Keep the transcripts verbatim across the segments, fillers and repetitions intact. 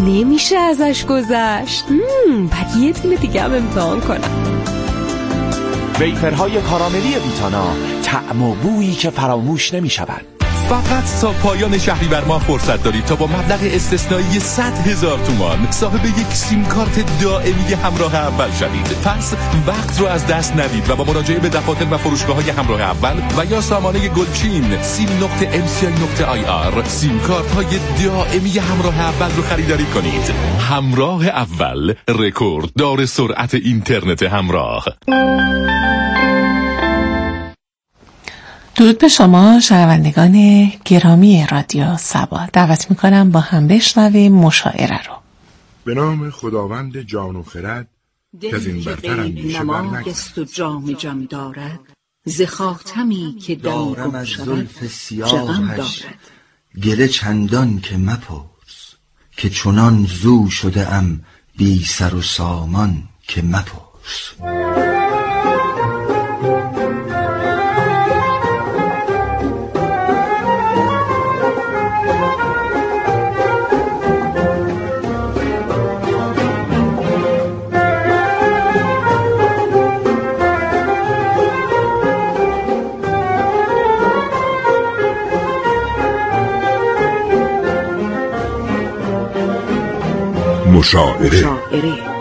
نمیشه ازش گذشت. بعد یه تیم دیگه هم امتحان کنم. ویفرهای کاراملی ویتانا، طعم و بویی که فراموش نمی شود. فقط تا پایان شهریور ماه فرصت دارید تا با مبلغ استثنایی صد هزار تومان صاحب یک سیم کارت دائمی همراه اول شوید. پس وقت رو از دست ندید و با مراجعه به دفاتر و فروشگاه‌های همراه اول و یا سامانه گلچین سیم نقطه ام سی آی نقطه آی آر سیم کارت‌های دائمی همراه اول رو خریداری کنید. همراه اول، رکورد دار سرعت اینترنت همراه. درود به شما شنوندگان گرامی رادیو صبا. دعوت میکنم با هم بشنویم مشاعره رو. به نام خداوند جان و خرد که از این برتر اندیشه بر نگذارد و جام جم دارد، ز خاتمی که دارم از زلف سیاهش گله چندان که مپرس، که چنان زو شده ام بی سر و سامان که مپرس. مشاعره. مشاعره.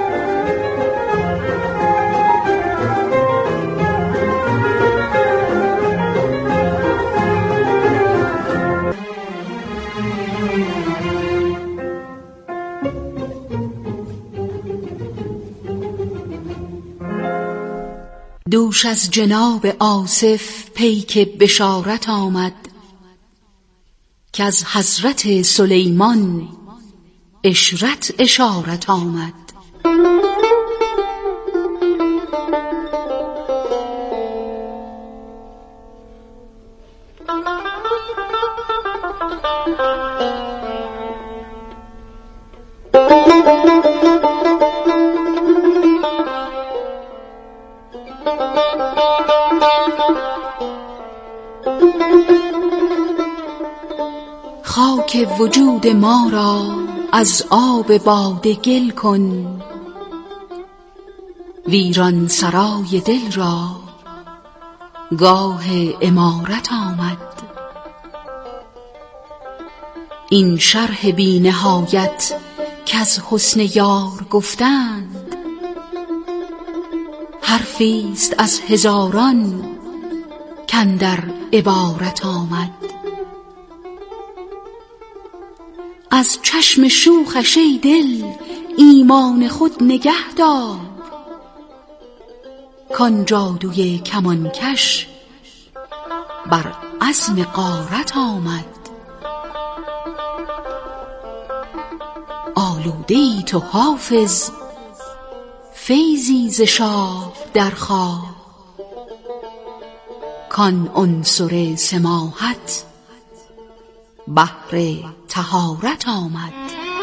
دوش از جناب آصف پیک بشارت آمد، که از حضرت سلیمان اشرت اشارت آمد. خاک وجود ما را از آب باده گل کن، ویران سرای دل را گاه عمارت آمد. این شرح بی نهایت که از حسن یار گفتند، حرفیست از هزاران کاندر عبارت آمد. از چشم شوخش ای دل ایمان خود نگه دار، کان جادوی کمانکش بر عزم غارت آمد. آلوده ای تو حافظ فیضی ز شاه درخواه، کان عنصر سماحت بحر طهارت آمد.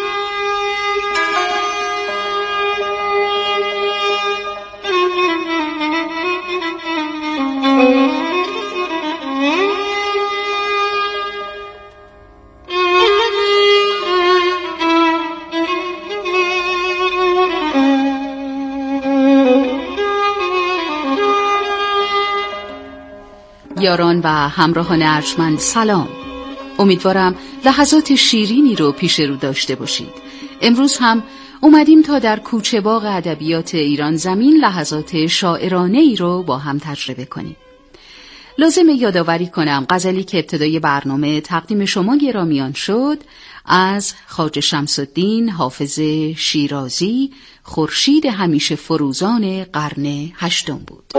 یاران و همراهان ارجمند سلام. امیدوارم لحظات شیرینی رو پیش رو داشته باشید. امروز هم اومدیم تا در کوچه باغ ادبیات ایران زمین لحظات شاعرانه ای رو با هم تجربه کنیم. لازم یادآوری کنم غزلی که ابتدای برنامه تقدیم شما گرامیان شد از خواجه شمس الدین حافظ شیرازی، خورشید همیشه فروزان قرن هشتم بود.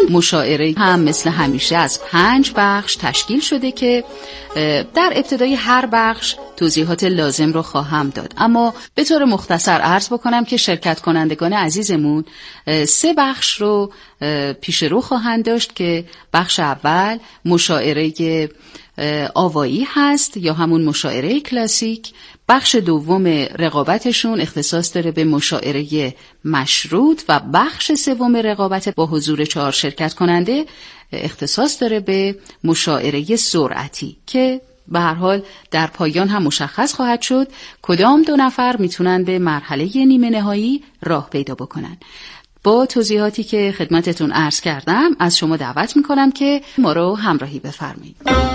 مشاعره هم مثل همیشه از پنج بخش تشکیل شده که در ابتدای هر بخش توضیحات لازم رو خواهم داد، اما به طور مختصر عرض بکنم که شرکت کنندگان عزیزمون سه بخش رو پیش رو خواهند داشت که بخش اول مشاعره آوایی هست یا همون مشاعره کلاسیک. بخش دوم رقابتشون اختصاص داره به مشاعره مشروط و بخش سوم رقابت با حضور چهار شرکت کننده اختصاص داره به مشاعره سرعتی که به هر حال در پایان هم مشخص خواهد شد کدام دو نفر میتونن به مرحله نیمه نهایی راه پیدا بکنن. با توضیحاتی که خدمتتون عرض کردم از شما دعوت میکنم که ما رو همراهی بفرمایید.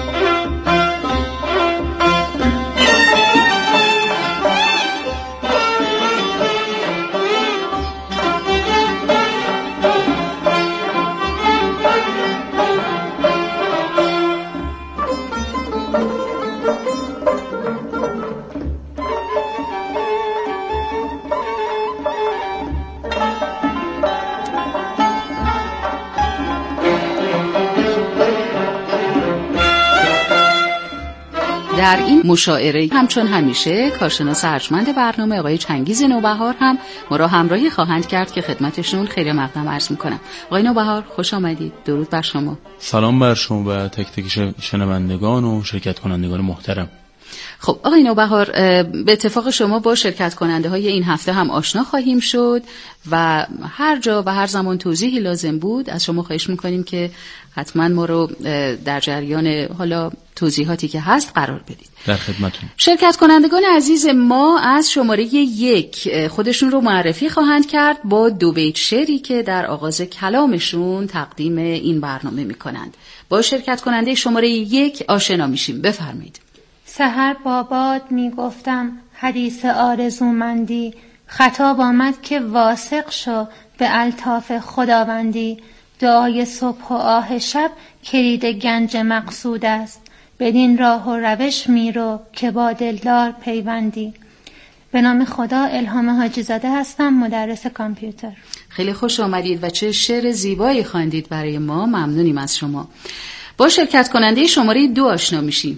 در این مشاعره همچون همیشه کارشناس ارجمند برنامه آقای چنگیز نوبهار هم ما را همراهی خواهند کرد که خدمتشون خیلی مقدم عرض میکنم. آقای نوبهار خوش آمدید. درود بر شما. سلام بر شما و تک تک شنوندگان و شرکت کنندگان محترم. خب آقای نوبهار، به اتفاق شما با شرکت کننده های این هفته هم آشنا خواهیم شد و هر جا و هر زمان توضیحی لازم بود از شما خواهش میکنیم که حتما ما رو در جریان حالا توضیحاتی که هست قرار بدید. در خدمتون. شرکت کنندگان عزیز ما از شماره یک خودشون رو معرفی خواهند کرد با دو بیت شعری که در آغاز کلامشون تقدیم این برنامه میکنند. با شرکت کننده شماره یک آشنا میشیم. بفرمایید. سحر با باد می گفتم حدیث آرزومندی، خطاب آمد که واثق شو به الطاف خداوندی. دعای صبح و آه شب کلید گنج مقصود است، بدین راه و روش میرو که با دلدار پیوندی. به نام خدا، الهام حاجی زاده هستم، مدرس کامپیوتر. خیلی خوش آمدید و چه شعر زیبایی خواندید برای ما. ممنونیم از شما. با شرکت کننده شماره دو آشنا میشیم.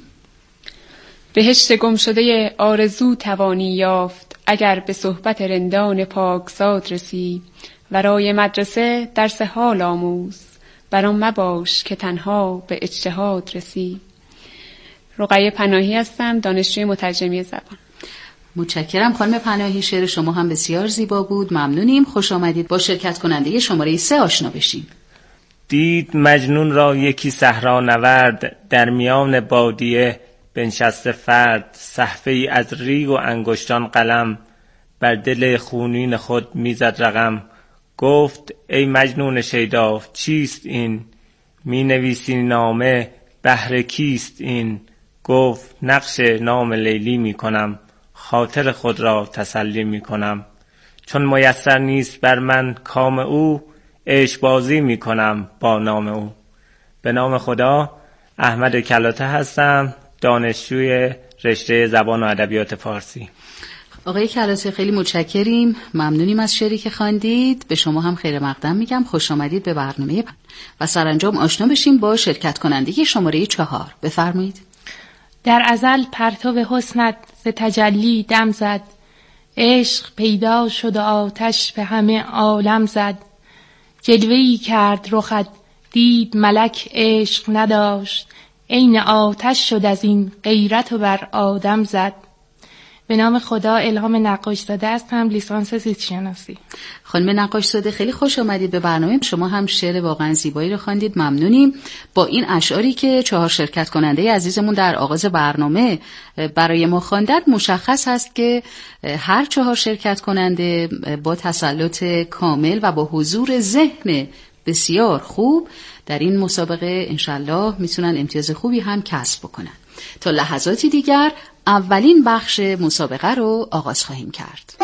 بهشت گم شده آرزو توانی یافت، اگر به صحبت رندان پاکزاد رسی. ورای مدرسه درس حال آموز، برام مباش که تنها به اجتهاد رسی. رقیه پناهی هستم، دانشجوی مترجمی زبان. متشکرم خانم پناهی، شعر شما هم بسیار زیبا بود. ممنونیم. خوش آمدید. با شرکت کننده شماره سه آشنا بشیم. دید مجنون را یکی صحرا نورد، در میان بادیه بنشسته فرد. صحفه ای از ریگ و انگشتان قلم، بر دل خونین خود میزد رقم. گفت ای مجنون شیدا چیست این، می نویسی نامه بهر کیست این. گفت نقش نام لیلی می کنم، خاطر خود را تسلی می کنم. چون میسر نیست بر من کام او، عشق بازی می کنم با نام او. به نام خدا، احمد کلاته هستم، دانشجوی رشته زبان و ادبیات فارسی. آقای کلاته خیلی متشکریم. ممنونیم از شعری که خواندید. به شما هم خیر مقدم میگم. خوش آمدید به برنامه و سرانجام آشنا بشیم با شرکت کننده شماره چهار. بفرمایید. در ازل پرتو حسنت ز تجلی دم زد، عشق پیدا شد و آتش به همه عالم زد. جلوه‌ای کرد رخت دید ملک عشق نداشت، عین آتش شد از این غیرت و بر آدم زد. به نام خدا، الهام نقاش زاده هستم، لیسانس زیست شناسی. خانم نقاش زاده خیلی خوش آمدید به برنامه. شما هم شعر واقعا زیبایی رو خواندید. ممنونیم. با این اشعاری که چهار شرکت کننده عزیزمون در آغاز برنامه برای ما خواندند مشخص هست که هر چهار شرکت کننده با تسلط کامل و با حضور ذهن بسیار خوب در این مسابقه انشالله میتونن امتیاز خوبی هم کسب بکنن. تا لحظاتی دیگر اولین بخش مسابقه رو آغاز خواهیم کرد.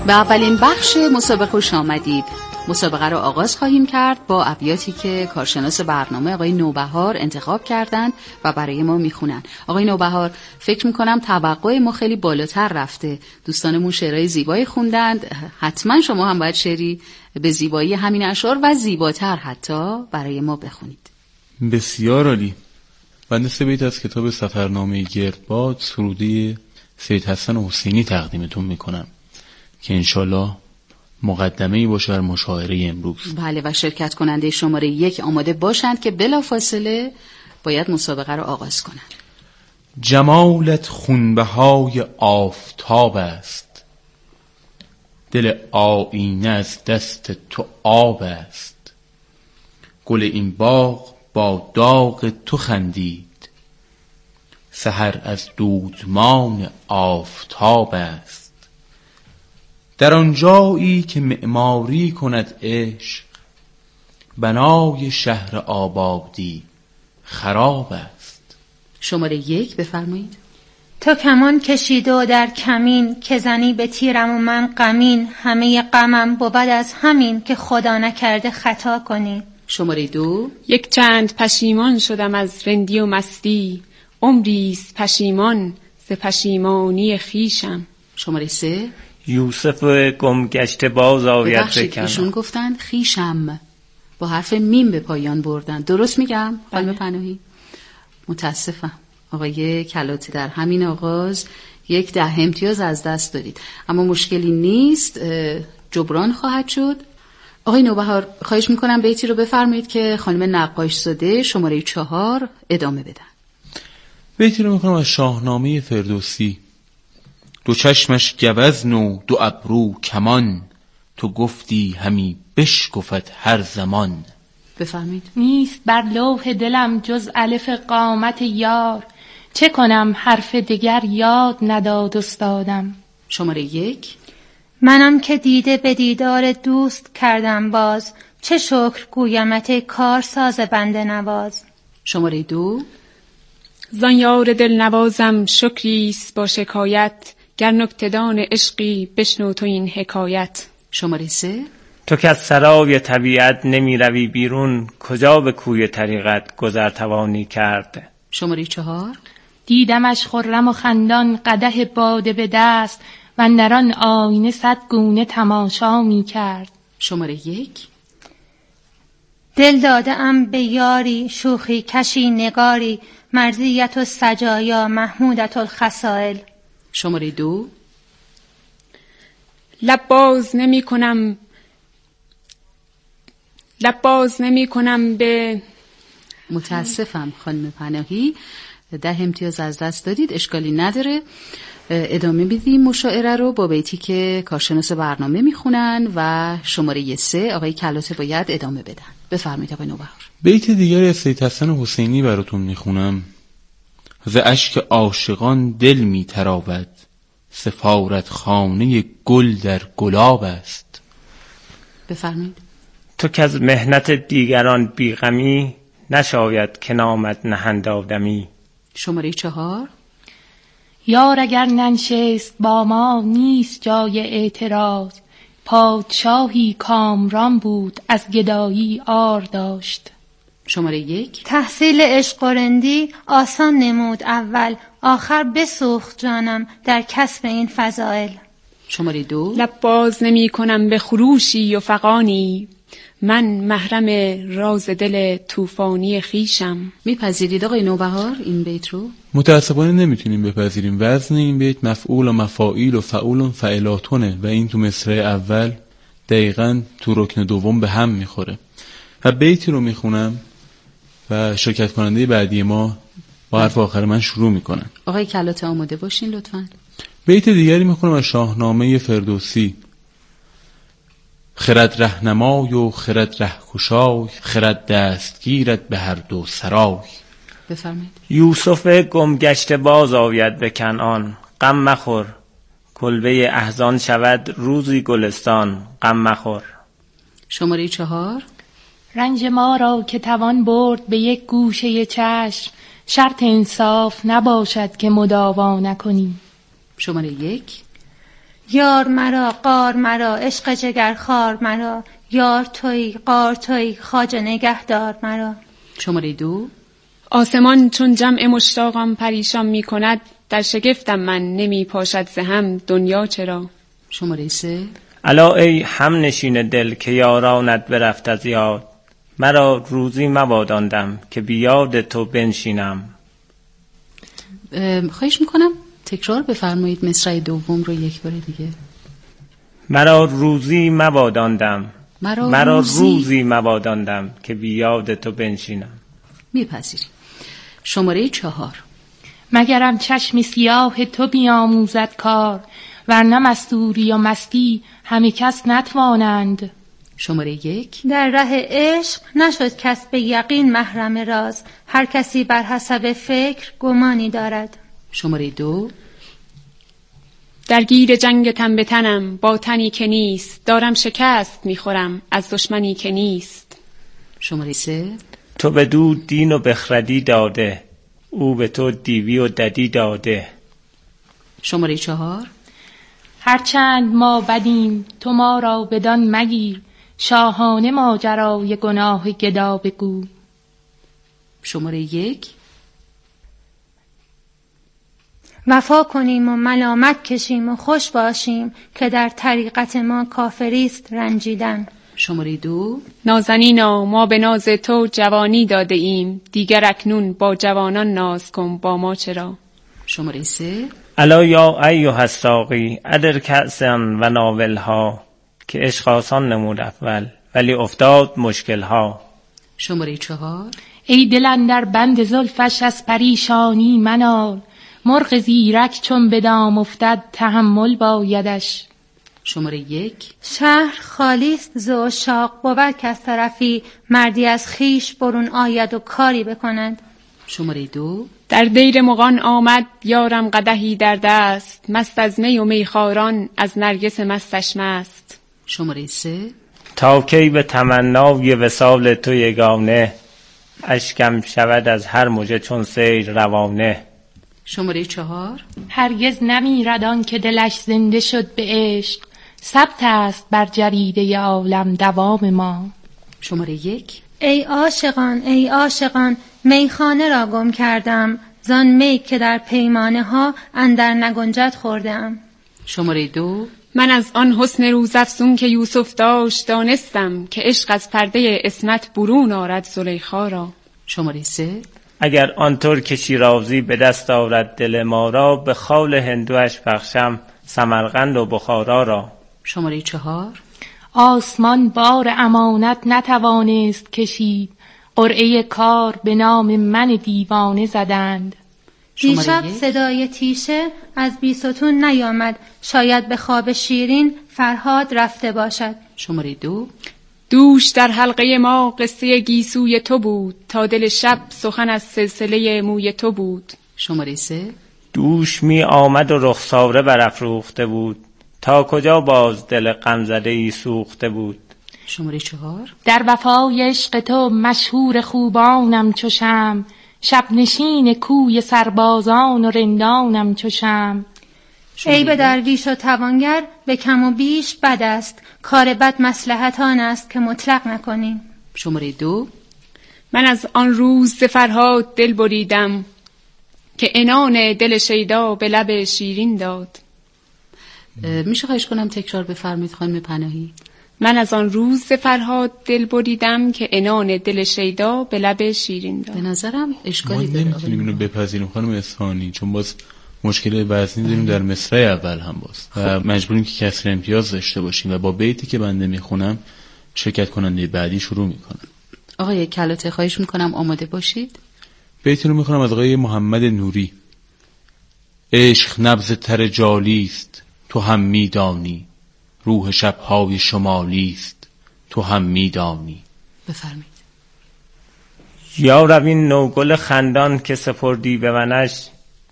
به اولین بخش مسابقه خوش آمدید. مسابقه رو آغاز خواهیم کرد با ابیاتی که کارشناس برنامه آقای نوبهار انتخاب کردند و برای ما میخونن. آقای نوبهار، فکر میکنم توقع ما خیلی بالاتر رفته. دوستانمون شعرهای زیبایی خوندند، حتما شما هم باید شعری به زیبایی همین اشعار و زیباتر حتی برای ما بخونید. بسیار عالی. بنده سه بیت از کتاب سفرنامه گردباد سروده سید حسن حسینی تقدیمتون میکنم که انشالله مقدمه‌ای باشه بر مشاعره امروز. بله، و شرکت کننده شماره یک آماده باشند که بلافاصله باید مسابقه رو آغاز کنند. جمالت خونبهای آفتاب است، دل آینه از دست تو آب است. گل این باغ با داغ تو خندید، سحر از دودمان آفتاب است. در آنجایی که معماری کند عشق، بنای شهر آبادی خراب است. شماره یک بفرمایید. تو کمان کشیده و در کمین، که زنی به تیرم و من غمین. همه غمم بود از همین، که خدا نکرده خطا کنی. شماره دو. یک چند پشیمان شدم از رندی و مستی، عمریست پشیمان ز پشیمانی خیشم. شماره سه. یوسف گم گشته باز آید بکنم. ایشون گفتن خیشم، با حرف میم به پایان بردن. درست میگم خانم پناهی؟ متاسفم آقای کلاتی، در همین آغاز یک ده امتیاز از دست دارید، اما مشکلی نیست، جبران خواهد شد. آقای نوبهار، خواهش میکنم بیتی رو بفرمایید که خانم نقاش زاده شماره چهار ادامه بدن. بیتی رو میکنم از شاهنامه فردوسی. دو چشمش گوزن و دو ابرو کمان، تو گفتی همی بشکفت هر زمان. بفرمایید. نیست بر لوح دلم جز الف قامت یار، چه کنم حرف دگر یاد نداد استادم. شماره یک. منم که دیده به دیدار دوست کردم باز، چه شکر گویمت کار ساز بنده نواز. شماره دو. زان یار دل نوازم شکریست با شکایت، گر نکته‌دان عشقی بشنو تو این حکایت. شماره سه. تو که از سرای طبیعت نمی روی بیرون، کجا به کوی طریقت گذر توانی کرد. شماره چهار. دیدمش خرم و خندان قدح باده به دست، و اندران آینه صد گونه تماشا می کرد. شماره یک. دل داده ام به یاری شوخی کشی نگاری، مرضیت و سجایا محمودت الخصائل. شماره دو. لب باز نمی کنم لب باز نمی کنم به متاسفم خانم پناهی، ده امتیاز از دست دادید، اشکالی نداره. ادامه بدیم مشاعره رو با بیتی که کارشناس برنامه میخونن و شماره سه آقای کلاته باید ادامه بدن. بفرمایید آقای نوبهار. بیت دیگری از سید حسن حسینی براتون میخونم. ز اشک عاشقان دل میتراود، سفارت خانه گل در گلاب است. بفرمایید. تو که از مهنت دیگران بیغمی، نشاید که نامد نهند آدمی. شماره چهار. یار اگر ننشست با ما نیست جای اعتراض، پادشاهی کامران بود از گدایی آر داشت. شماره یک. تحصیل عشق و رندی آسان نمود اول، آخر بسوخت جانم در کسب این فضائل. شماره دو. لب باز نمی کنم به خروشی و فغانی، من محرم راز دل طوفانی خیشم. میپذیرید آقای نوبهار این بیت رو؟ متاسفانه نمیتونیم بپذیریم. وزن این بیت مفعول و مفاعیل و فعول و فعلاتونه و این تو مصرع اول دقیقاً تو رکن دوم به هم میخوره. و بیتی رو میخونم و شرکت کننده بعدی ما با حرف آخر من شروع میکنن. آقای کلاته آماده باشین لطفاً. بیت دیگری میخونم از شاهنامه فردوسی. خرد رهنمای و خرد رهکشای، خرد دستگیرت به هر دو سرای. بفرمایید. یوسف گم گشته باز آید به کنعان، غم مخور کلبه احزان شود روزی گلستان، غم مخور. شماره چهار. رنج ما را که توان برد به یک گوشه چشم، شرط انصاف نباشد که مداوا نکنی. شماره یک. یار مرا قار مرا عشق جگر خار مرا، یار توی قار توی خواجه نگهدار مرا. شماره دو. آسمان چون جمع مشتاقم پریشان می کند، در شگفتم من نمی پاشد ز هم دنیا چرا. شماره سه. الا ای هم نشین دل که یارانت برفت از یاد، مرا روزی مباداندم که بیاد تو بنشینم. خواهش میکنم تکرار بفرمایید مصرع دوم رو یک بار دیگه. مرا روزی مباداندم، مرا, مرا روزی, روزی مباداندم که بیاد تو بنشینم. میپذیریم. شماره چهار. مگرم چشم سیاه تو بیاموزد کار، ورنه مستوری و مستی همه کس نتوانند. شماره یک. در ره عشق نشد کس به یقین محرم راز، هر کسی بر حسب فکر گمانی دارد. شماره دو. در گیر جنگ تن به تنم با تنی که نیست، دارم شکست میخورم از دشمنی که نیست. شماره سه. تو به دو دین و بخردی داده، او به تو دیوی و ددی داده. شماره چهار. هرچند ما بدیم تو ما را بدان مگیر، شاهانه ماجرای گناه گدا بگو. شماره یک. وفا کنیم و ملامت کشیم و خوش باشیم، که در طریقت ما کافریست رنجیدن. شماره دو. نازنینا ما به ناز تو جوانی داده ایم، دیگر اکنون با جوانان ناز کن با ما چرا. شماره سه. الا یا ایها الساقی ادر کأسا و ناولها، که عشق آسان نمود اول ولی افتاد مشکلها. شماره چهار. ای دل اندر بند زلفش از پریشانی منال، مرغ زیرک چون به دام افتد تحمل بایدش. شماره یک. شهر خالیست ز عشاق، بود که از طرفی مردی از خیش برون آید و کاری بکند. شماره دو. در دیر مغان آمد یارم قدحی در دست، مست از می و میخواران از نرگس مستش مست. شماره سه. تا کی به تمنای وصال تو یگانه، اشکم شود از هر موجه چون سیل روانه. شماره چهار. هرگز نمیرد آن که دلش زنده شد به عشق، ثبت است بر جریده عالم دوام ما. شماره یک. ای عاشقان ای عاشقان میخانه را گم کردم، زان می که در پیمانه ها اندر نگنجد خوردم. شماره دو. من از آن حسن روزافزون که یوسف داشت دانستم، که عشق از پرده عصمت برون آرد زلیخا را. شماره سه. اگر آن ترک شیرازی به دست آورد دل ما را، به خال هندوش بخشم سمرقند و بخارا را. شماره چهار. آسمان بار امانت نتوانست کشید، قرعه کار به نام من دیوانه زدند. دیشب صدای تیشه از بیستون نیامد، شاید به خواب شیرین فرهاد رفته باشد. شماره دو. دوش در حلقه ما قصه گیسوی تو بود، تا دل شب سخن از سلسله موی تو بود. شماره سه. دوش می آمد و رخساره برافروخته بود، تا کجا باز دل غمزده‌ای سوخته بود. شماره چهار. در وفای عشق تو مشهور خوبانم چو شمع، شب نشین کوی سربازان و رندانم چو شمع. ای به درویش و توانگر به کم و بیش بد است، کار بد مصلحت آن است که مطلق نکنیم. شماره دو. من از آن روز ز فرهاد دل بریدم، که عنان دل شیدا به لب شیرین داد. میشه خواهش کنم تکرار بفرمایید خانم پناهی؟ من از آن روز ز فرهاد دل بریدم، که عنان دل شیدا به لب شیرین داد. به نظرم اشکالی داره. ما نمیتونیم اینو بپذیریم خانم اصفهانی، چون باز مشکل وزنی داریم در مصرع اول هم باز و مجبوریم که کسر امتیاز داشته باشیم و با بیتی که بنده میخونم شرکت کننده بعدی شروع میکنن. آقای کلاته خواهش میکنم آماده باشید. بیتی رو میخونم از آقای محمد نوری. عشق نبض تر جالیست تو هم میدانی، روح شبهای شمالیست تو هم میدانی. بفرمایید. یا روین نوگل خندان که سپردی به منش،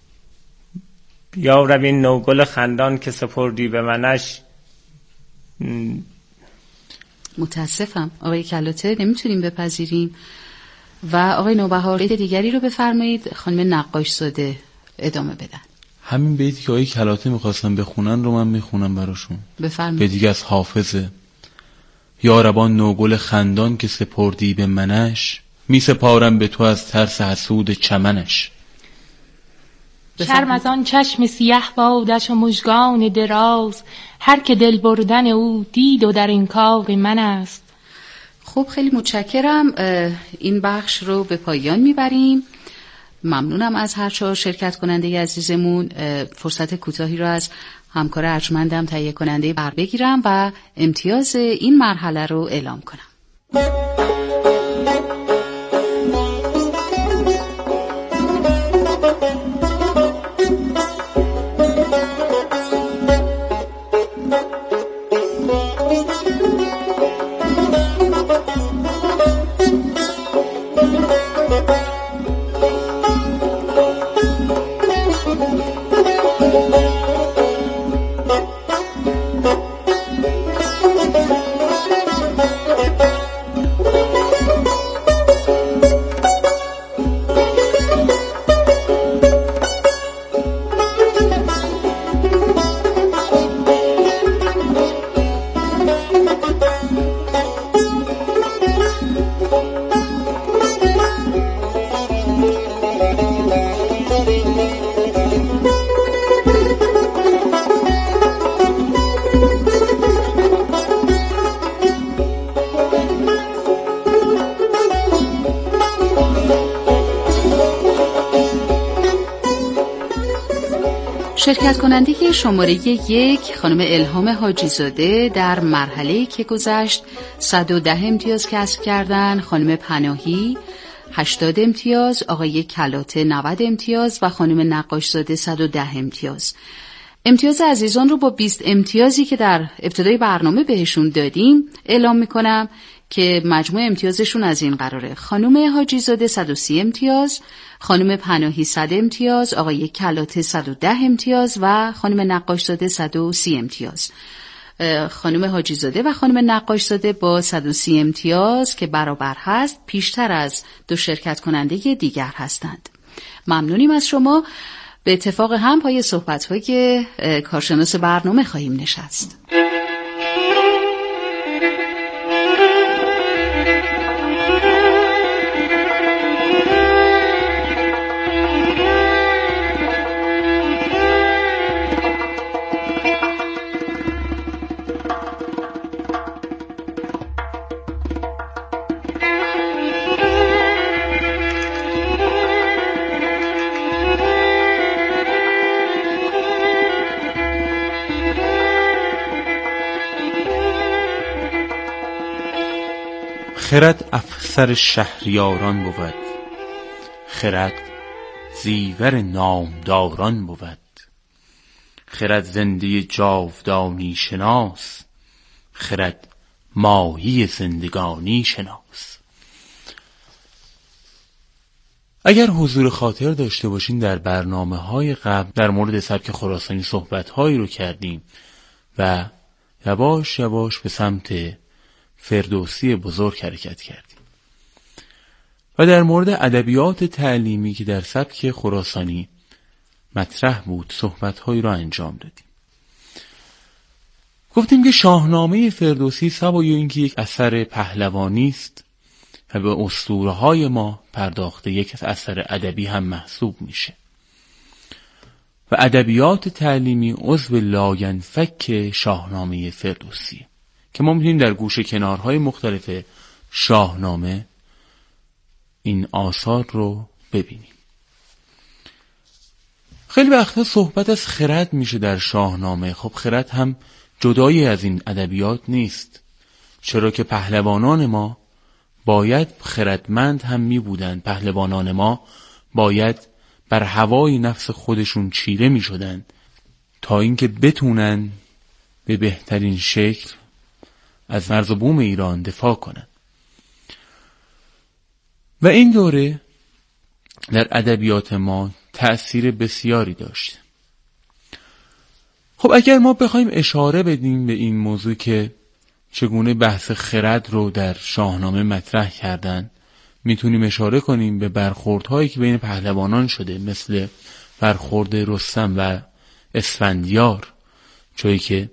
یا روین نوگل خندان که سپردی به منش. متاسفم آقای کلاته نمیتونیم بپذیریم. و آقای نوبهار بیت دیگری رو بفرمایید خانم نقاش زاده ادامه بدن. همین بیتی که آقای کلاته میخواستن بخونن رو من میخونم براشون. بفرمایید. بیتی از حافظه: یاربان نوگل خندان که سپردی به منش، می سپارم به تو از ترس حسود چمنش. شرم از آن چشم سیه بادش و مژگان دراز، هر که دل بردن او دید و در این کار من است. خب خیلی متشکرم. این بخش رو به پایان میبریم. ممنونم از هر چهار شرکت کننده عزیزمون. فرصت کوتاهی رو از همکار ارجمندم تهیه کننده بر بگیرم و امتیاز این مرحله رو اعلام کنم. شرکت کننده شماره یک خانم الهام حاجی زاده در مرحله‌ای که گذشت صد و ده امتیاز کسب کردن، خانم پناهی هشتاد امتیاز، آقای کلاته نود امتیاز و خانم نقاش زاده صد و ده امتیاز. امتیاز عزیزان رو با بیست امتیازی که در ابتدای برنامه بهشون دادیم اعلام میکنم که مجموع امتیازشون از این قراره: خانم حاجی زاده صد و سی امتیاز، خانم پناهی صد امتیاز، آقای کلاته صد و ده امتیاز و خانم نقاش زاده صد و سی امتیاز. خانم حاجی زاده و خانم نقاش زاده با صد و سی امتیاز که برابر هست پیشتر از دو شرکت کننده دیگر هستند. ممنونیم از شما. به اتفاق هم پای صحبت‌های کارشناس برنامه خواهیم نشست. خرد افسر شهریاران بود، خرد زیور نامداران بود. خرد زنده جاودانی شناس، خرد ماهی زندگانی شناس. اگر حضور خاطر داشته باشین در برنامه های قبل در مورد سبک خراسانی صحبت هایی رو کردیم و یواش یواش به سمت فردوسی بزرگ حرکت کردیم و در مورد ادبیات تعلیمی که در سبک خراسانی مطرح بود صحبت‌هایی را انجام دادیم. گفتیم که شاهنامه فردوسی سوای اینکه یک اثر پهلوانی است و به اسطوره‌های ما پرداخته، یک اثر ادبی هم محسوب میشه و ادبیات تعلیمی عضو لاینفک شاهنامه فردوسی که ما میتونیم در گوشه کنارهای مختلف شاهنامه این آثار رو ببینیم. خیلی وقتا صحبت از خرد میشه در شاهنامه. خب خرد هم جدایی از این ادبیات نیست، چرا که پهلوانان ما باید خردمند هم می بودن. پهلوانان ما باید بر هوای نفس خودشون چیره می شدن تا اینکه بتونن به بهترین شکل از مرز و بوم ایران دفاع کنن. و این دوره در ادبیات ما تأثیر بسیاری داشت. خب اگر ما بخوایم اشاره بدیم به این موضوع که چگونه بحث خرد رو در شاهنامه مطرح کردن، میتونیم اشاره کنیم به برخوردهایی که بین پهلوانان شده، مثل برخورد رستم و اسفندیار، چون که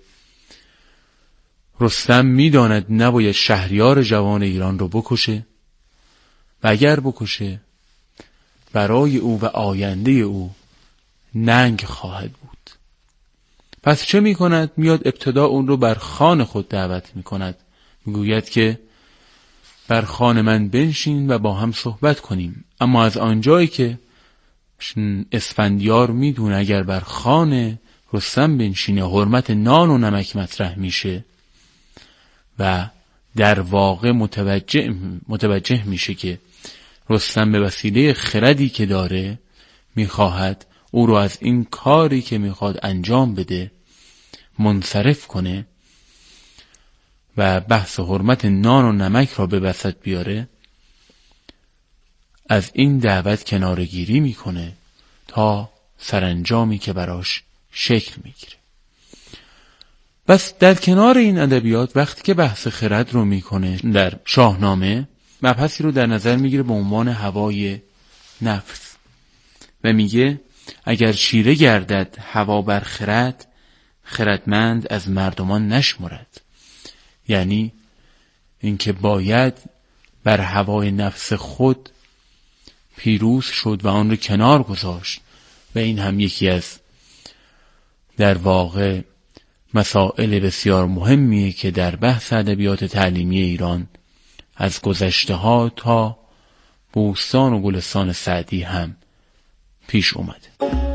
رستم میداند نباید شهریار جوان ایران رو بکشه و اگر بکشه برای او و آینده او ننگ خواهد بود. پس چه می کند؟ میاد ابتدا اون رو بر خان خود دعوت می کند، میگوید که بر خان من بنشین و با هم صحبت کنیم. اما از آنجایی که اسفندیار میدونه اگر بر خان رستم بنشینه حرمت نان و نمک مطرح میشه و در واقع متوجه, متوجه میشه که رستم به وسیله خردی که داره میخواهد او رو از این کاری که میخواد انجام بده منصرف کنه و بحث حرمت نان و نمک را به وسط بیاره، از این دعوت کنارگیری میکنه تا سرانجامی که براش شکل میگیره. بس در کنار این ادبیات وقتی که بحث خرد رو میکنه در شاهنامه، مبحثی رو در نظر میگیره به عنوان هوای نفس و میگه اگر چیره گردد هوا بر خرد، خردمند از مردمان نشمرد. یعنی اینکه باید بر هوای نفس خود پیروز شد و آن رو کنار گذاشت و این هم یکی از در واقع مسائل بسیار مهمیه که در بحث ادبیات تعلیمی ایران از گذشته ها تا بوستان و گلستان سعدی هم پیش اومده.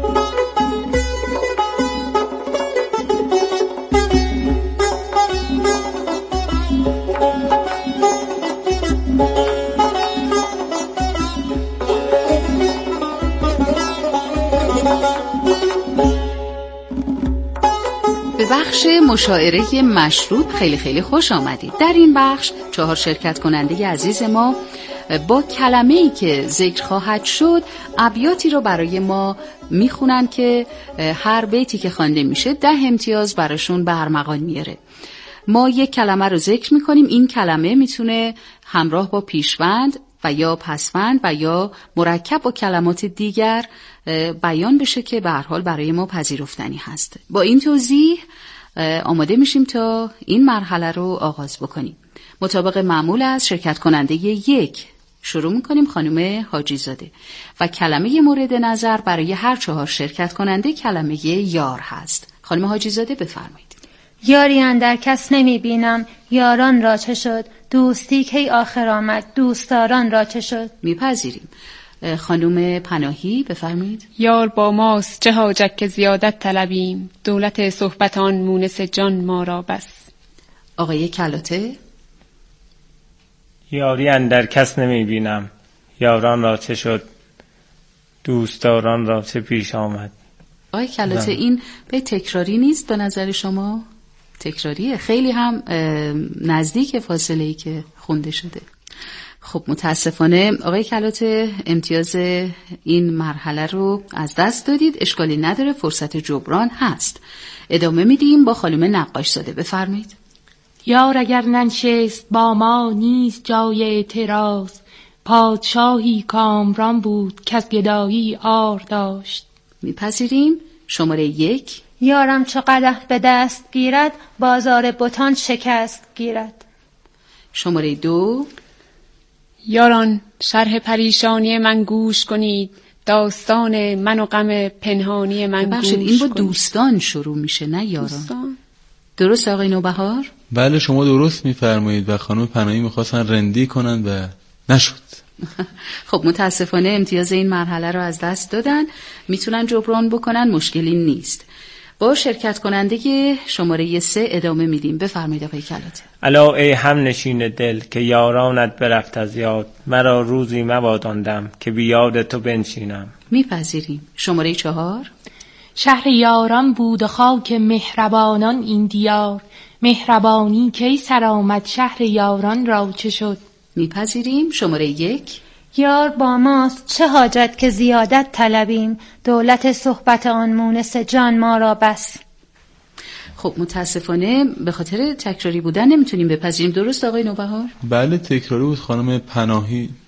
به بخش مشاعره مشروط خیلی خیلی خوش آمدید. در این بخش چهار شرکت کننده عزیز ما با کلمه‌ای که ذکر خواهد شد ابیاتی رو برای ما میخونن که هر بیتی که خوانده میشه ده امتیاز براشون به ارمغان میاره. ما یک کلمه رو ذکر میکنیم، این کلمه میتونه همراه با پیشوند و یا پسوند و یا مرکب با کلمات دیگر بیان بشه که به هر حال برای ما پذیرفتنی هست. با این توضیح آماده میشیم تا این مرحله رو آغاز بکنیم. مطابق معمول از شرکت کننده یک شروع میکنیم، خانم حاجی زاده، و کلمه مورد نظر برای هر چهار شرکت کننده کلمه یار هست. خانم حاجی زاده بفرمایید. یاری اندر کس نمی بینم، یاران را چه شد؟ دوستی کی آخر آمد، دوستداران را چه شد؟ میپذیریم. خانم پناهی بفرمایید. یار با ماست چه حاجت که زیادت طلبیم، دولت صحبتان مونس جان ما را بس. آقای کلاته. یاری اندر کس نمی بینم، یاران را چه شد؟ دوستداران را چه پیش آمد؟ آقای کلاته این به تکراری نیست به نظر شما؟ تکراریه، خیلی هم نزدیک فاصله‌ای که خونده شده. خب متاسفانه آقای کلاته امتیاز این مرحله رو از دست دادید. اشکالی نداره، فرصت جبران هست. ادامه میدیم با خانم نقاش زاده. بفرمایید. یار اگر ننشست با ما نیست جای اعتراض، پادشاهی کامران بود که از گدایی عار داشت. میپذیریم. شماره یک. یارم چو قدح به دست گیرد، بازار بتان شکست گیرد. شماره دو. یاران شرح پریشانی من گوش کنید، داستان من و غم پنهانی من گوش کنید. این با دوستان شروع میشه نه یاران؟ دوستان. درست آقای نوبهار؟ بله شما درست میفرمایید و خانم پناهی میخواستن رندی کنن و نشد. خب متاسفانه امتیاز این مرحله رو از دست دادن. میتونن جبران بکنن، مشکلی نیست. با شرکت کننده شماره سه ادامه میدیم. بفرمایید آقای کلاته. الا ای هم نشین دل که یارانت برفت از یاد، مرا روزی مباداندم که بی یاد تو بنشینم. میپذیریم. شماره چهار. شهر یاران بود و خاک مهربانان این دیار، مهربانی کی سر آمد شهر یاران را چه شد؟ میپذیریم. شماره یک. یار با ماست چه حاجت که زیادت طلبیم، دولت صحبت آن مونس جان ما را بس. خب متاسفانه به خاطر تکراری بودن نمیتونیم بپذیریم. درست آقای نوبهار؟ بله تکراری بود خانم پناهی.